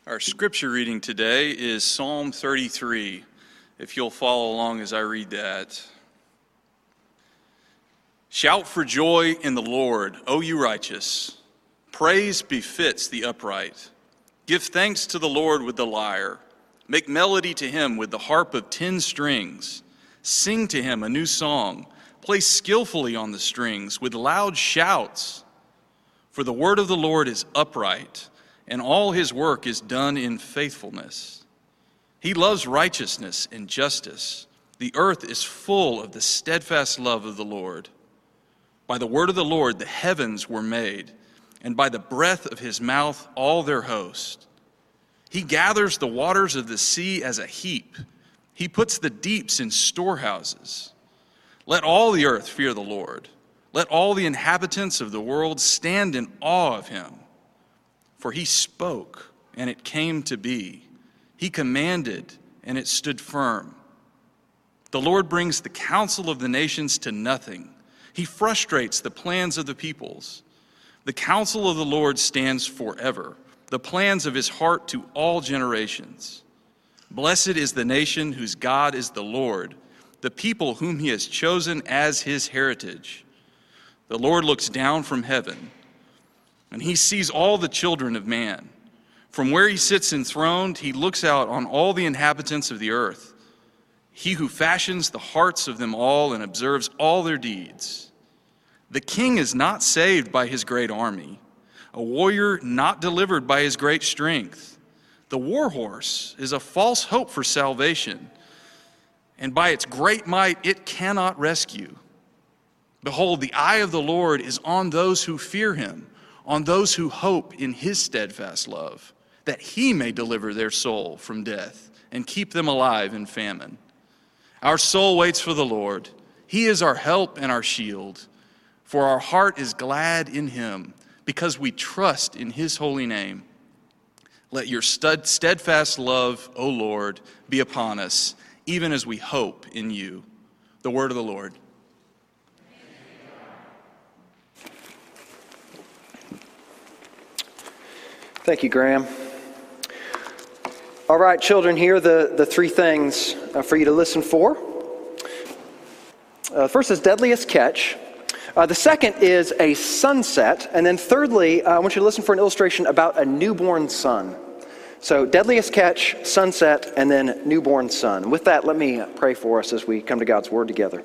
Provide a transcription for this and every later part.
Our scripture reading today is Psalm 33, if you'll follow along as I read that. Shout for joy in the Lord, O you righteous. Praise befits the upright. Give thanks to the Lord with the lyre. Make melody to him with the harp of 10 strings. Sing to him a new song. Play skillfully on the strings with loud shouts. For the word of the Lord is upright, and all his work is done in faithfulness. He loves righteousness and justice. The earth is full of the steadfast love of the Lord. By the word of the Lord the heavens were made, and by the breath of his mouth all their host. He gathers the waters of the sea as a heap. He puts the deeps in storehouses. Let all the earth fear the Lord. Let all the inhabitants of the world stand in awe of him. For he spoke, and it came to be. He commanded, and it stood firm. The Lord brings the counsel of the nations to nothing. He frustrates the plans of the peoples. The counsel of the Lord stands forever, the plans of his heart to all generations. Blessed is the nation whose God is the Lord, the people whom he has chosen as his heritage. The Lord looks down from heaven, and he sees all the children of man. From where he sits enthroned, he looks out on all the inhabitants of the earth. He who fashions the hearts of them all and observes all their deeds. The king is not saved by his great army, a warrior not delivered by his great strength. The war horse is a false hope for salvation, and by its great might it cannot rescue. Behold, the eye of the Lord is on those who fear him, on those who hope in his steadfast love, that he may deliver their soul from death and keep them alive in famine. Our soul waits for the Lord. He is our help and our shield. For our heart is glad in him, because we trust in his holy name. Let your steadfast love, O Lord, be upon us, even as we hope in you. The word of the Lord. Thank you, Graham. All right, children, here are the three things for you to listen for. First is deadliest catch. The second is a sunset. And then thirdly, I want you to listen for an illustration about a newborn son. So deadliest catch, sunset, and then newborn son. With that, let me pray for us as we come to God's word together.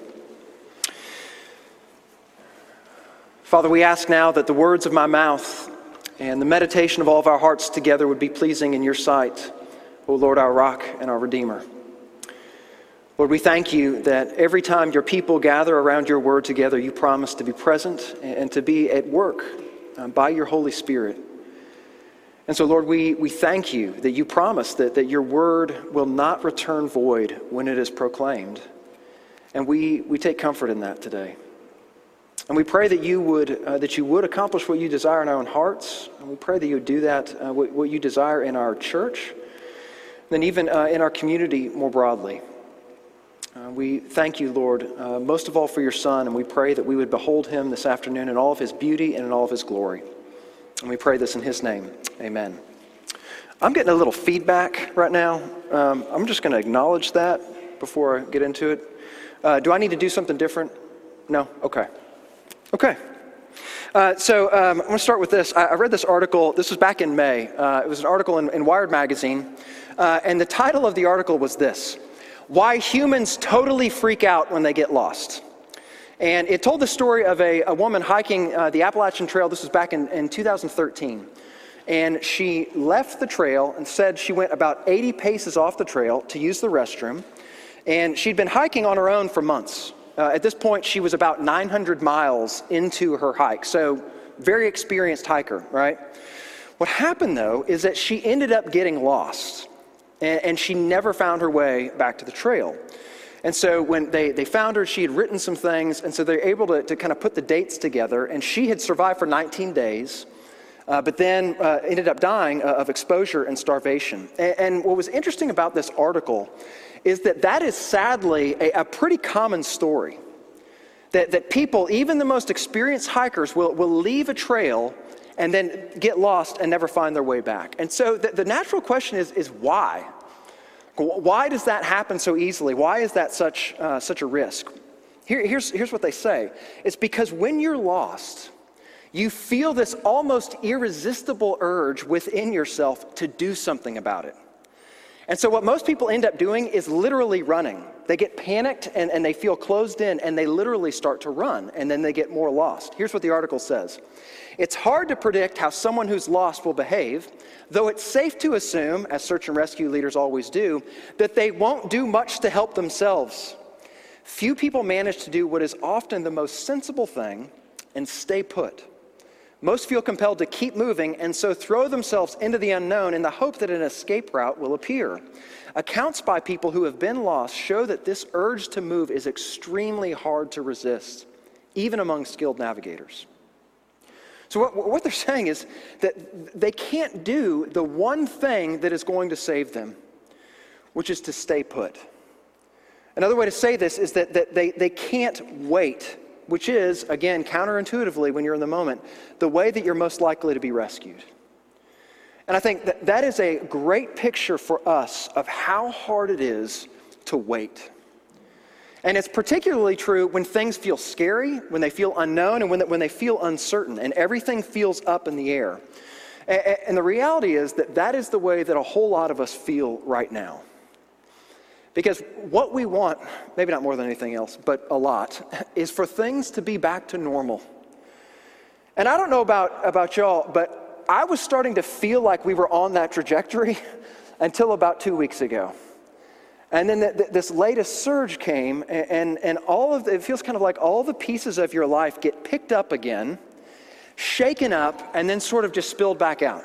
Father, we ask now that the words of my mouth and the meditation of all of our hearts together would be pleasing in your sight, O Lord, our rock and our redeemer. Lord, we thank you that every time your people gather around your word together, you promise to be present and to be at work by your Holy Spirit. And so, Lord, we thank you that you promise that your word will not return void when it is proclaimed. And we take comfort in that today. And we pray that you would accomplish what you desire in our own hearts. And we pray that you would do that, what you desire in our church, and then even in our community more broadly. We thank you, Lord, most of all for your Son, and we pray that we would behold him this afternoon in all of his beauty and in all of his glory. And we pray this in his name. Amen. I'm getting a little feedback right now. I'm just going to acknowledge that before I get into it. Do I need to do something different? No? Okay. So I'm going to start with this. I read this article. This was back in May. It was an article in Wired magazine. And the title of the article was this: Why Humans Totally Freak Out When They Get Lost. And it told the story of a woman hiking the Appalachian Trail. This was back in 2013. And she left the trail and said she went about 80 paces off the trail to use the restroom. And she'd been hiking on her own for months. At this point, she was about 900 miles into her hike. So very experienced hiker, right? What happened, though, is that she ended up getting lost. And she never found her way back to the trail. And so when they found her, she had written some things, and so they were able to kind of put the dates together, and she had survived for 19 days, but then ended up dying of exposure and starvation. And what was interesting about this article is that is sadly a pretty common story. That people, even the most experienced hikers, will leave a trail and then get lost and never find their way back. And so the natural question is why? Why does that happen so easily? Why is that such a risk? Here's what they say. It's because when you're lost, you feel this almost irresistible urge within yourself to do something about it. And so what most people end up doing is literally running. They get panicked and they feel closed in and they literally start to run, and then they get more lost. Here's what the article says. It's hard to predict how someone who's lost will behave, though it's safe to assume, as search and rescue leaders always do, that they won't do much to help themselves. Few people manage to do what is often the most sensible thing and stay put. Most feel compelled to keep moving and so throw themselves into the unknown in the hope that an escape route will appear. Accounts by people who have been lost show that this urge to move is extremely hard to resist, even among skilled navigators. So what they're saying is that they can't do the one thing that is going to save them, which is to stay put. Another way to say this is that they can't wait, which is, again, counterintuitively, when you're in the moment, the way that you're most likely to be rescued. And I think that is a great picture for us of how hard it is to wait. And it's particularly true when things feel scary, when they feel unknown, and when they feel uncertain, and everything feels up in the air. And the reality is that is the way that a whole lot of us feel right now. Because what we want, maybe not more than anything else, but a lot, is for things to be back to normal. And I don't know about y'all, but I was starting to feel like we were on that trajectory until about 2 weeks ago. And then this latest surge came, and it feels kind of like all the pieces of your life get picked up again, shaken up, and then sort of just spilled back out.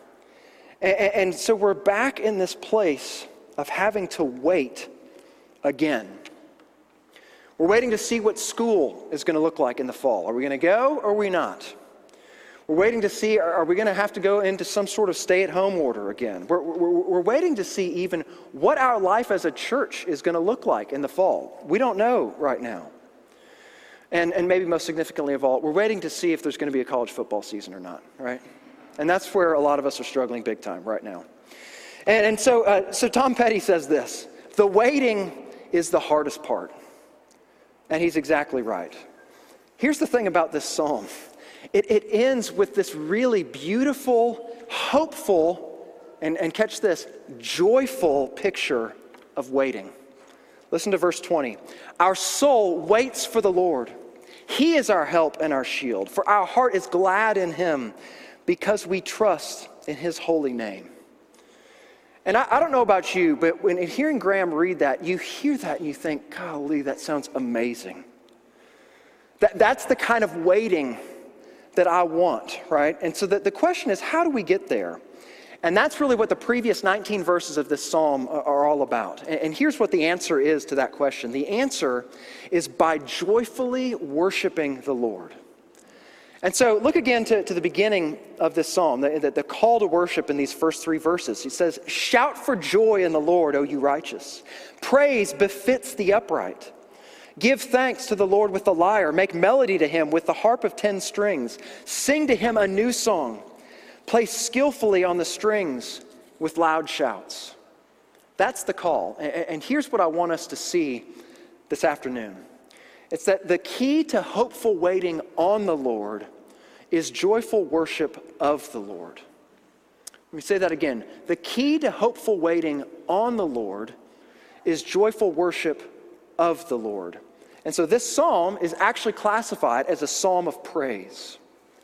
And so we're back in this place of having to wait again. We're waiting to see what school is going to look like in the fall. Are we going to go or are we not? We're waiting to see, are we going to have to go into some sort of stay-at-home order again? We're waiting to see even what our life as a church is going to look like in the fall. We don't know right now. And maybe most significantly of all, we're waiting to see if there's going to be a college football season or not, right? And that's where a lot of us are struggling big time right now. And so Tom Petty says this: the waiting is the hardest part. And he's exactly right. Here's the thing about this psalm. It ends with this really beautiful, hopeful, and catch this, joyful picture of waiting. Listen to verse 20. Our soul waits for the Lord. He is our help and our shield. For our heart is glad in him because we trust in his holy name. And I don't know about you, but when hearing Graham read that, you hear that and you think, golly, that sounds amazing. That's the kind of waiting that I want, right? And so the question is, how do we get there? And that's really what the previous 19 verses of this psalm are all about. And here's what the answer is to that question. The answer is by joyfully worshiping the Lord. And so look again to the beginning of this psalm, the call to worship in these first 3 verses. He says, shout for joy in the Lord, O you righteous. Praise befits the upright. Give thanks to the Lord with the lyre. Make melody to him with the harp of 10 strings. Sing to him a new song. Play skillfully on the strings with loud shouts. That's the call. And here's what I want us to see this afternoon. It's that the key to hopeful waiting on the Lord is joyful worship of the Lord. Let me say that again. The key to hopeful waiting on the Lord is joyful worship of the Lord. And so this psalm is actually classified as a psalm of praise.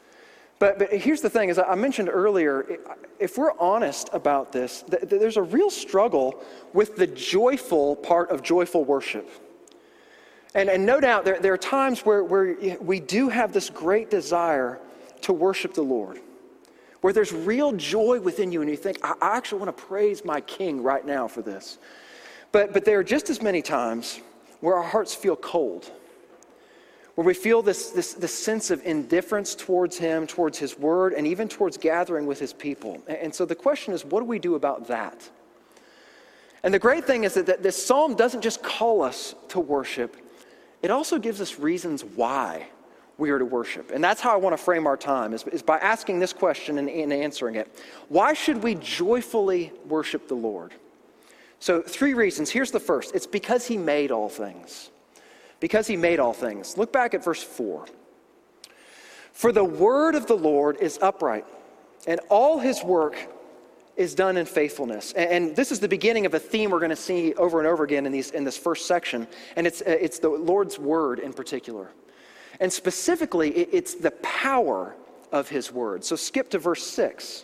But here's the thing, as I mentioned earlier, if we're honest about this, there's a real struggle with the joyful part of joyful worship. And no doubt there are times where we do have this great desire to worship the Lord, where there's real joy within you and you think, I actually want to praise my King right now for this. But there are just as many times where our hearts feel cold, where we feel this sense of indifference towards him, towards his word, and even towards gathering with his people. And so the question is, what do we do about that? And the great thing is that this psalm doesn't just call us to worship, it also gives us reasons why we are to worship. And that's how I want to frame our time, is by asking this question and answering it. Why should we joyfully worship the Lord? So 3 reasons. Here's the first. It's because he made all things. Because he made all things. Look back at verse 4. For the word of the Lord is upright, and all his work is done in faithfulness. And this is the beginning of a theme we're going to see over and over again in this first section. And it's the Lord's word in particular. And specifically, it's the power of his word. So skip to verse 6.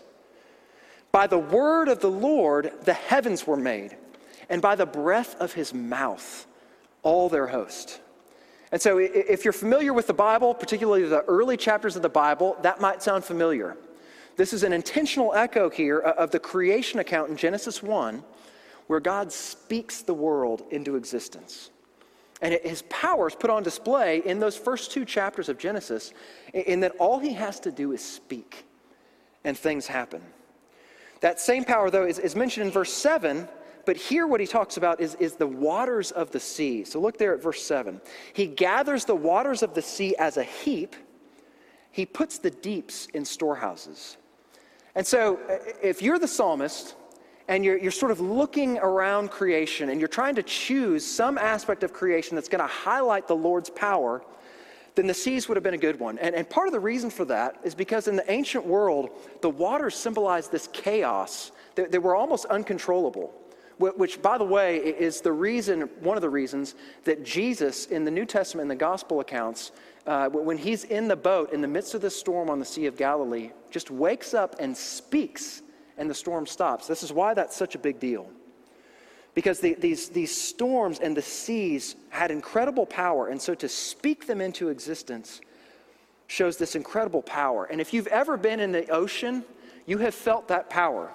By the word of the Lord, the heavens were made, and by the breath of his mouth, all their host. And so if you're familiar with the Bible, particularly the early chapters of the Bible, that might sound familiar. This is an intentional echo here of the creation account in Genesis 1, where God speaks the world into existence. And his power is put on display in those first 2 chapters of Genesis, in that all he has to do is speak, and things happen. That same power, though, is mentioned in verse 7, but here what he talks about is the waters of the sea. So look there at verse 7. He gathers the waters of the sea as a heap. He puts the deeps in storehouses. And so if you're the psalmist and you're sort of looking around creation and you're trying to choose some aspect of creation that's going to highlight the Lord's power, then the seas would have been a good one. And part of the reason for that is because in the ancient world, the waters symbolized this chaos. They were almost uncontrollable, which, by the way, is one of the reasons that Jesus in the New Testament and the gospel accounts, when he's in the boat in the midst of the storm on the Sea of Galilee, just wakes up and speaks, and the storm stops. This is why that's such a big deal. Because these storms and the seas had incredible power, and so to speak them into existence shows this incredible power. And if you've ever been in the ocean, you have felt that power.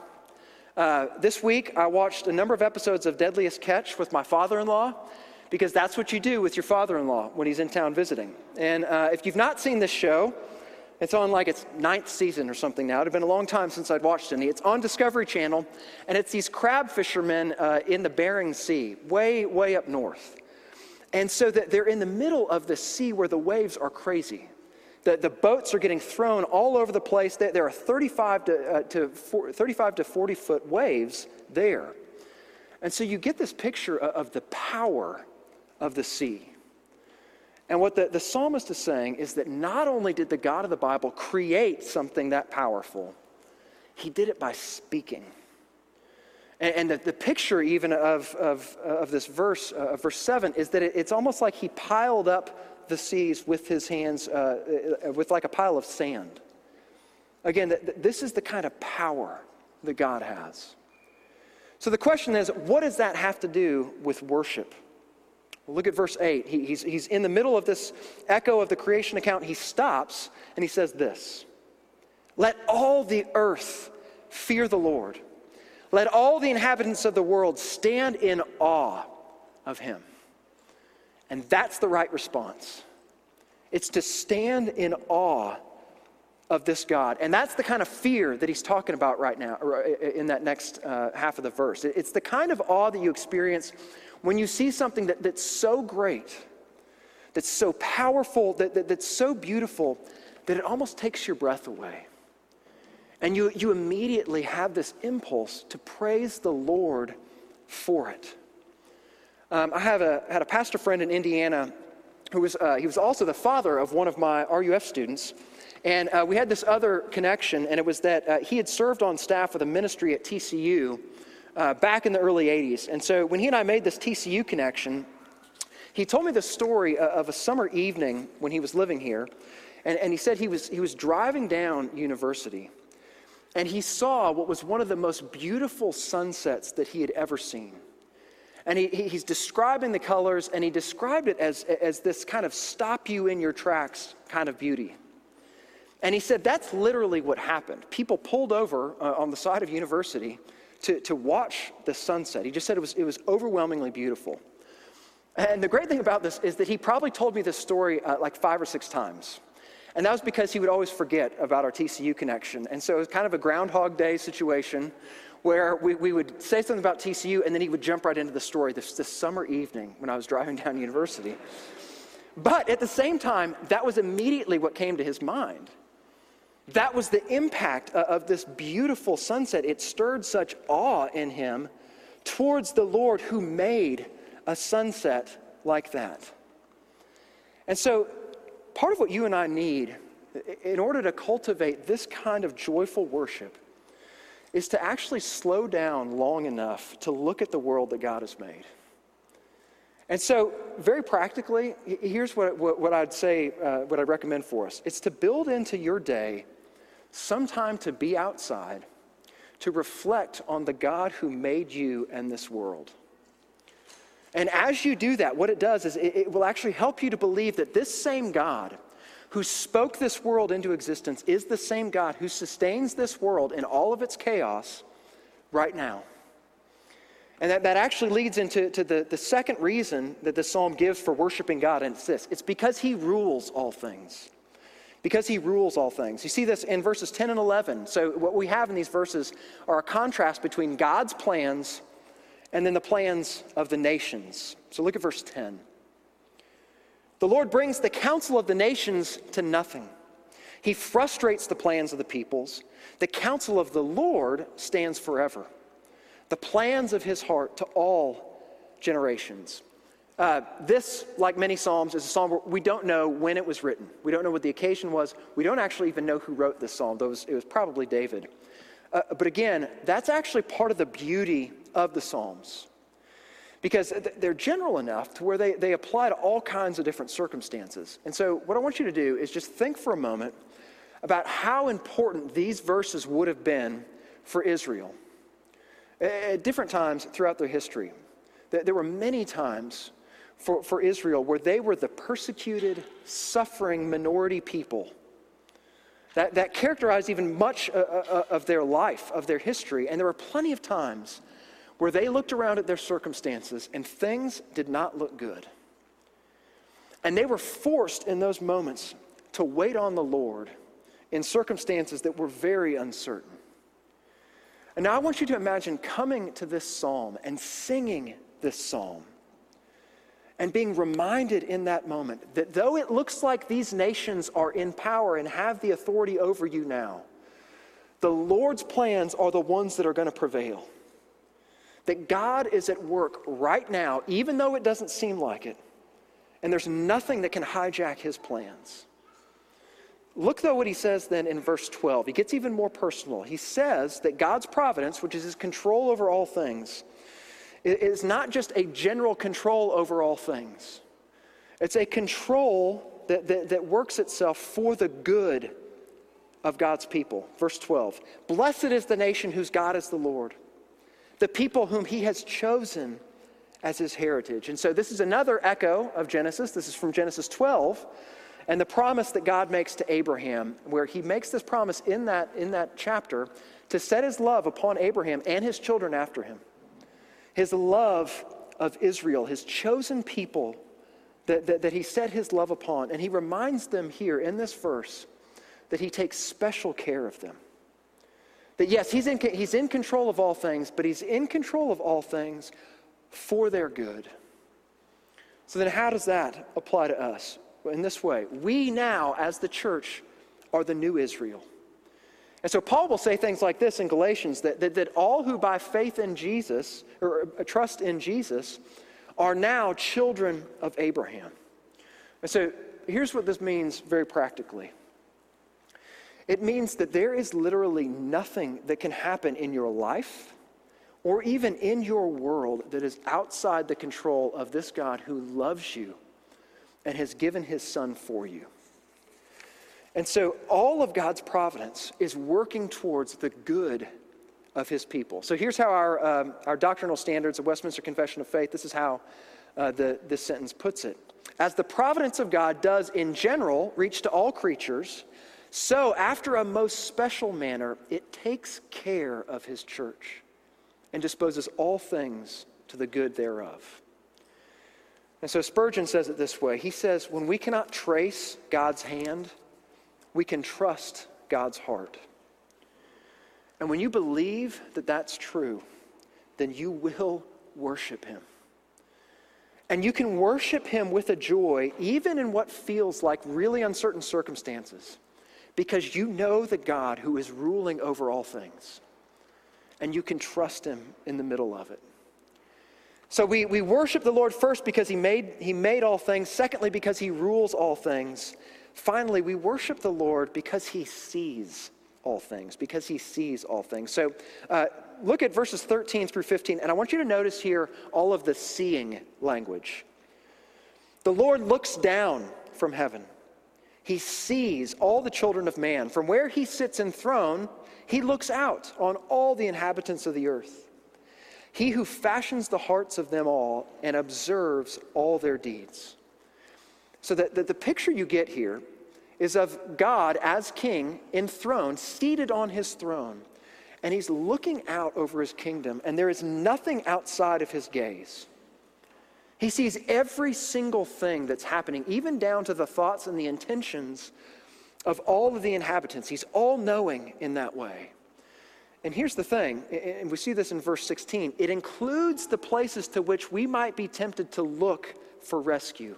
This week, I watched a number of episodes of Deadliest Catch with my father-in-law, because that's what you do with your father-in-law when he's in town visiting. And if you've not seen this show, it's on like its 9th season or something now. It had been a long time since I'd watched any. It's on Discovery Channel, and it's these crab fishermen in the Bering Sea, way, way up north. And so that they're in the middle of the sea where the waves are crazy. The boats are getting thrown all over the place. There are 35 to 40 foot waves there. And so you get this picture of the power of the sea. And what the psalmist is saying is that not only did the God of the Bible create something that powerful, he did it by speaking. And the picture even of this verse, verse 7, is that it's almost like he piled up the seas with his hands, with like a pile of sand. Again, this is the kind of power that God has. So the question is, what does that have to do with worship? Well, look at verse 8. He's in the middle of this echo of the creation account. He stops and he says this: "Let all the earth fear the Lord. Let all the inhabitants of the world stand in awe of him." And that's the right response. It's to stand in awe of this God. And that's the kind of fear that he's talking about right now, in that next half of the verse. It's the kind of awe that you experience when you see something that's so great, that's so powerful, that's so beautiful, that it almost takes your breath away. And you immediately have this impulse to praise the Lord for it. I had a pastor friend in Indiana who was also the father of one of my RUF students. And we had this other connection, and it was that he had served on staff with a ministry at TCU back in the early 80s. And so when he and I made this TCU connection, he told me the story of a summer evening when he was living here. And he said he was driving down University, and he saw what was one of the most beautiful sunsets that he had ever seen. And he's describing the colors, and he described it as this kind of stop you in your tracks kind of beauty. And he said that's literally what happened. People pulled over on the side of University to watch the sunset. He just said it was overwhelmingly beautiful. And the great thing about this is that he probably told me this story like 5 or 6 times. And that was because he would always forget about our TCU connection. And so it was kind of a Groundhog Day situation where we would say something about TCU, and then he would jump right into the story this summer evening when I was driving down University. But at the same time, that was immediately what came to his mind. That was the impact of this beautiful sunset. It stirred such awe in him towards the Lord who made a sunset like that. And so, part of what you and I need in order to cultivate this kind of joyful worship is to actually slow down long enough to look at the world that God has made. And so, very practically, here's what I'd say, what I'd recommend for us. It's to build into your day some time to be outside, to reflect on the God who made you and this world. And as you do that, what it does is it will actually help you to believe that this same God who spoke this world into existence is the same God who sustains this world in all of its chaos right now. And that actually leads into the second reason that the psalm gives for worshiping God, and it's this. It's because he rules all things. Because he rules all things. You see this in verses 10 and 11. So what we have in these verses are a contrast between God's plans and then the plans of the nations. So look at verse 10. The Lord brings the counsel of the nations to nothing. He frustrates the plans of the peoples. The counsel of the Lord stands forever. The plans of his heart to all generations. This, like many psalms, is a psalm where we don't know when it was written. We don't know what the occasion was. We don't actually even know who wrote this psalm, though it was probably David. But again, that's actually part of the beauty of the psalms. Because they're general enough to where they apply to all kinds of different circumstances. And so what I want you to do is just think for a moment about how important these verses would have been for Israel. At different times throughout their history, there were many times for Israel where they were the persecuted, suffering minority people that characterized even much of their life, of their history. And there were plenty of times where they looked around at their circumstances and things did not look good. And they were forced in those moments to wait on the Lord in circumstances that were very uncertain. And now I want you to imagine coming to this psalm and singing this psalm and being reminded in that moment that though it looks like these nations are in power and have the authority over you now, the Lord's plans are the ones that are going to prevail. That God is at work right now, even though it doesn't seem like it, and there's nothing that can hijack his plans. Look, though, what he says then in verse 12. He gets even more personal. He says that God's providence, which is his control over all things, is not just a general control over all things. It's a control that works itself for the good of God's people. Verse 12. Blessed is the nation whose God is the Lord, the people whom he has chosen as his heritage. And so this is another echo of Genesis. This is from Genesis 12. And the promise that God makes to Abraham, where he makes this promise in that chapter to set his love upon Abraham and his children after him. His love of Israel, his chosen people that he set his love upon. And he reminds them here in this verse that he takes special care of them. That yes, he's in control of all things, but he's in control of all things for their good. So then how does that apply to us? In this way, we now, as the church, are the new Israel. And so Paul will say things like this in Galatians, that all who by faith in Jesus, or trust in Jesus, are now children of Abraham. And so here's what this means very practically. It means that there is literally nothing that can happen in your life or even in your world that is outside the control of this God who loves you and has given his son for you. And so all of God's providence is working towards the good of his people. So here's how our doctrinal standards of Westminster Confession of Faith, this is how this sentence puts it. As the providence of God does in general reach to all creatures, so after a most special manner, it takes care of his church and disposes all things to the good thereof. And so Spurgeon says it this way. He says, when we cannot trace God's hand, we can trust God's heart. And when you believe that that's true, then you will worship him. And you can worship him with a joy, even in what feels like really uncertain circumstances, because you know the God who is ruling over all things. And you can trust him in the middle of it. So we worship the Lord first because he made all things. Secondly, because he rules all things. Finally, we worship the Lord because he sees all things. Because he sees all things. So look at verses 13 through 15. And I want you to notice here all of the seeing language. The Lord looks down from heaven. He sees all the children of man. From where he sits enthroned, he looks out on all the inhabitants of the earth. He who fashions the hearts of them all and observes all their deeds. So that the picture you get here is of God as king, enthroned, seated on his throne. And he's looking out over his kingdom, and there is nothing outside of his gaze. He sees every single thing that's happening, even down to the thoughts and the intentions of all of the inhabitants. He's all-knowing in that way. And here's the thing, and we see this in verse 16. It includes the places to which we might be tempted to look for rescue.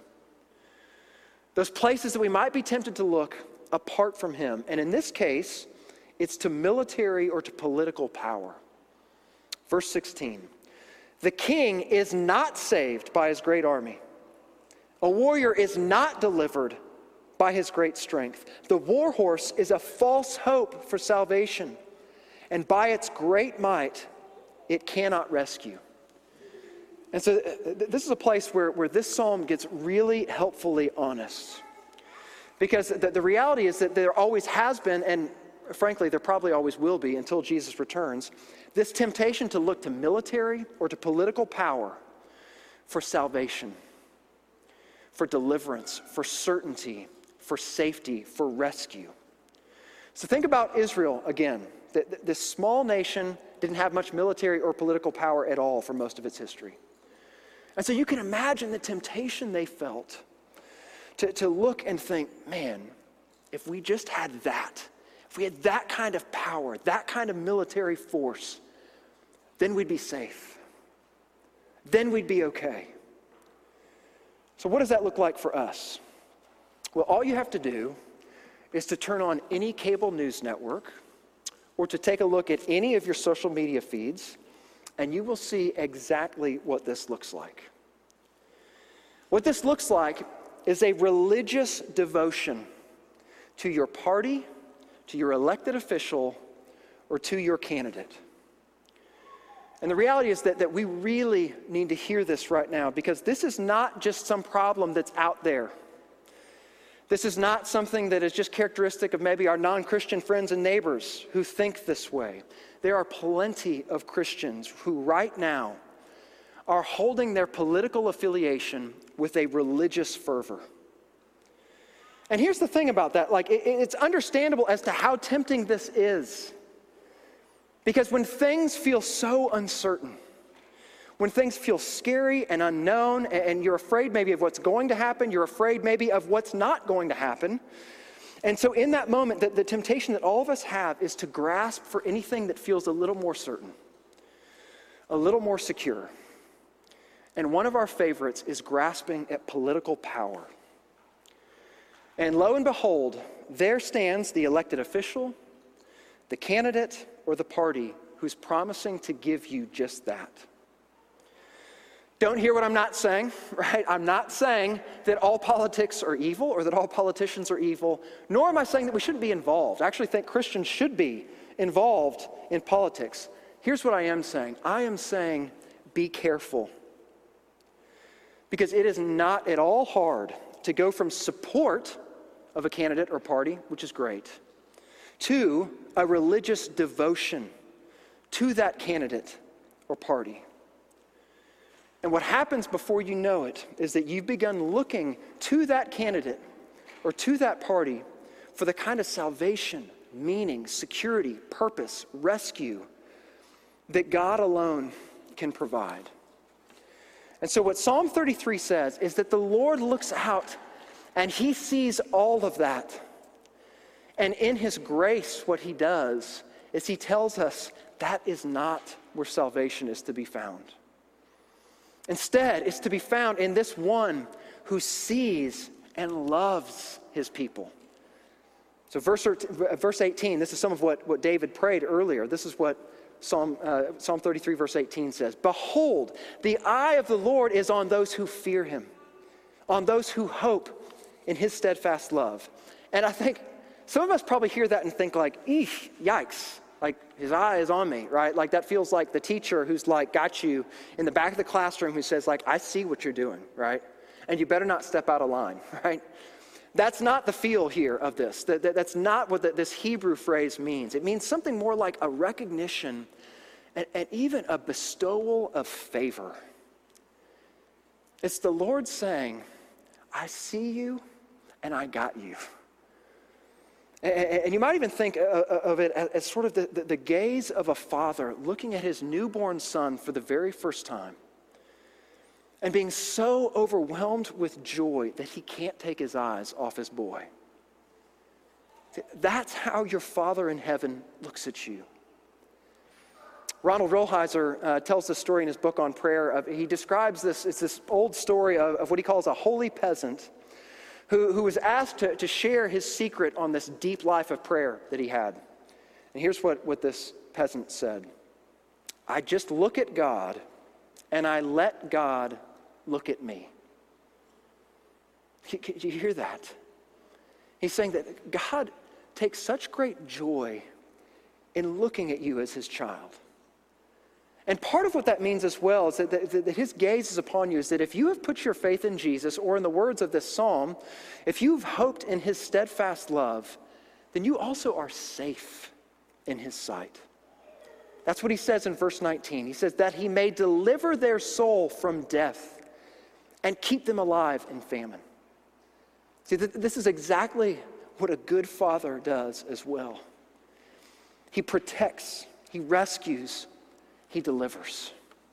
Those places that we might be tempted to look apart from him. And in this case, it's to military or to political power. Verse 16. The king is not saved by his great army. A warrior is not delivered by his great strength. The war horse is a false hope for salvation. And by its great might, it cannot rescue. And so this is a place where this psalm gets really helpfully honest. Because the reality is that there always has been, and frankly, there probably always will be until Jesus returns, this temptation to look to military or to political power for salvation, for deliverance, for certainty, for safety, for rescue. So think about Israel again. This small nation didn't have much military or political power at all for most of its history. And so you can imagine the temptation they felt to look and think, man, if we just had that, if we had that kind of power, that kind of military force, then we'd be safe. Then we'd be okay. So what does that look like for us? Well, all you have to do is to turn on any cable news network or to take a look at any of your social media feeds, and you will see exactly what this looks like. What this looks like is a religious devotion to your party, to your elected official, or to your candidate. And the reality is that we really need to hear this right now, because this is not just some problem that's out there. This is not something that is just characteristic of maybe our non-Christian friends and neighbors who think this way. There are plenty of Christians who right now are holding their political affiliation with a religious fervor. And here's the thing about that, it's understandable as to how tempting this is. Because when things feel so uncertain, when things feel scary and unknown, and you're afraid maybe of what's going to happen, you're afraid maybe of what's not going to happen. And so in that moment, the temptation that all of us have is to grasp for anything that feels a little more certain, a little more secure. And one of our favorites is grasping at political power. And lo and behold, there stands the elected official, the candidate, or the party who's promising to give you just that. Don't hear what I'm not saying, right? I'm not saying that all politics are evil or that all politicians are evil, nor am I saying that we shouldn't be involved. I actually think Christians should be involved in politics. Here's what I am saying. I am saying be careful. Because it is not at all hard to go from support of a candidate or party, which is great, to a religious devotion to that candidate or party. And what happens before you know it is that you've begun looking to that candidate or to that party for the kind of salvation, meaning, security, purpose, rescue that God alone can provide. And so what Psalm 33 says is that the Lord looks out and he sees all of that. And in his grace, what he does is he tells us that is not where salvation is to be found. Instead, it's to be found in this one who sees and loves his people. So verse 18, this is some of what David prayed earlier. This is what Psalm 33, verse 18 says. Behold, the eye of the Lord is on those who fear him, on those who hope in his steadfast love. And I think some of us probably hear that and think like, eesh, yikes. Like, his eye is on me, right? Like, that feels like the teacher who's like got you in the back of the classroom who says like, I see what you're doing, right? And you better not step out of line, right? That's not the feel here of this. That's not what this Hebrew phrase means. It means something more like a recognition and even a bestowal of favor. It's the Lord saying, I see you and I got you. And you might even think of it as sort of the gaze of a father looking at his newborn son for the very first time and being so overwhelmed with joy that he can't take his eyes off his boy. That's how your Father in heaven looks at you. Ronald Rolheiser tells this story in his book on prayer. He describes this, it's this old story of what he calls a holy peasant who was asked to share his secret on this deep life of prayer that he had. And here's what this peasant said. I just look at God and I let God look at me. Can you hear that? He's saying that God takes such great joy in looking at you as his child. And part of what that means as well is that his gaze is upon you, is that if you have put your faith in Jesus, or in the words of this psalm, if you've hoped in his steadfast love, then you also are safe in his sight. That's what he says in verse 19. He says that he may deliver their soul from death and keep them alive in famine. See, this is exactly what a good father does as well. He protects, he rescues, he delivers.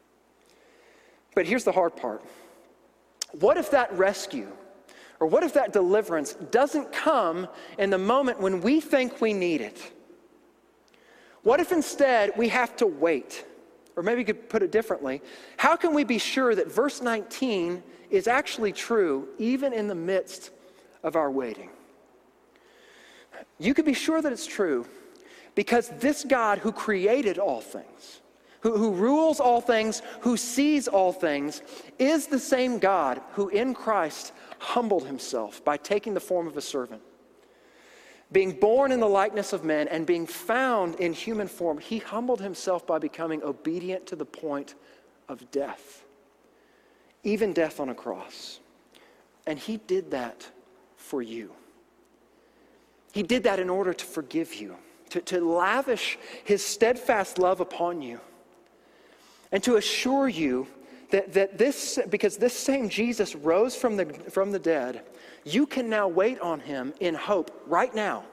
But here's the hard part. What if that rescue, or what if that deliverance doesn't come in the moment when we think we need it? What if instead we have to wait? Or maybe you could put it differently. How can we be sure that verse 19 is actually true even in the midst of our waiting? You could be sure that it's true because this God who created all things, who rules all things, who sees all things, is the same God who in Christ humbled himself by taking the form of a servant. Being born in the likeness of men and being found in human form, he humbled himself by becoming obedient to the point of death, even death on a cross. And he did that for you. He did that in order to forgive you, to lavish his steadfast love upon you, and to assure you that this, because this same Jesus rose from the dead, you can now wait on him in hope right now.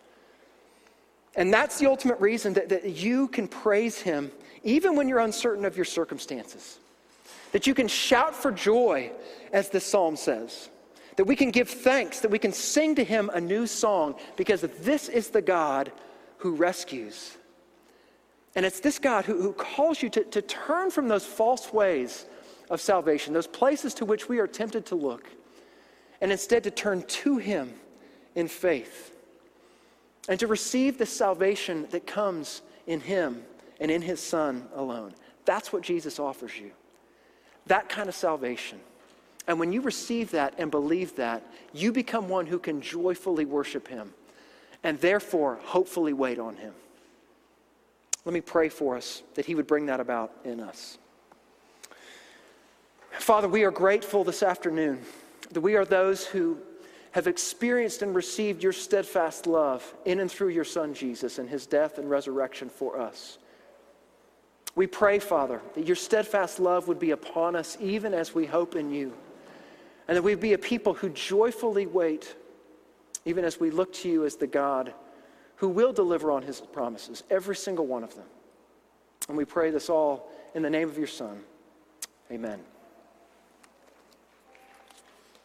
And that's the ultimate reason that you can praise him even when you're uncertain of your circumstances. That you can shout for joy, as this psalm says. That we can give thanks, that we can sing to him a new song, because this is the God who rescues. And it's this God who calls you to turn from those false ways of salvation, those places to which we are tempted to look, and instead to turn to him in faith and to receive the salvation that comes in him and in his Son alone. That's what Jesus offers you, that kind of salvation. And when you receive that and believe that, you become one who can joyfully worship him and therefore hopefully wait on him. Let me pray for us that he would bring that about in us. Father, we are grateful this afternoon that we are those who have experienced and received your steadfast love in and through your Son Jesus and his death and resurrection for us. We pray, Father, that your steadfast love would be upon us even as we hope in you, and that we'd be a people who joyfully wait even as we look to you as the God who will deliver on his promises, every single one of them. And we pray this all in the name of your Son. Amen.